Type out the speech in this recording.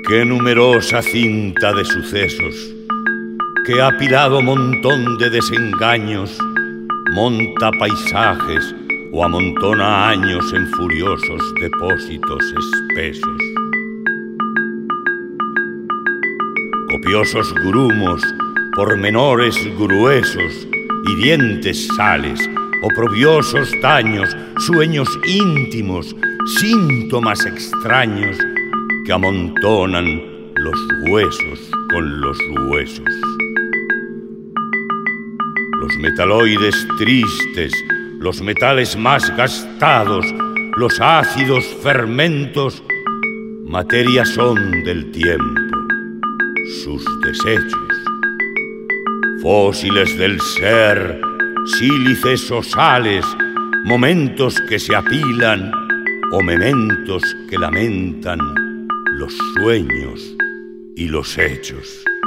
Qué numerosa cinta de sucesos, qué apilado montón de desengaños monta paisajes o amontona años en furiosos depósitos espesos. Copiosos grumos, pormenores gruesos, hirientes sales, oprobiosos daños, sueños íntimos, síntomas extraños que amontonan los huesos con los huesos. Los metaloides tristes, los metales más gastados, los ácidos fermentos, materia son del tiempo, sus desechos. Fósiles del ser, sílices o sales, momentos que se apilan o mementos que lamentan los sueños y los hechos.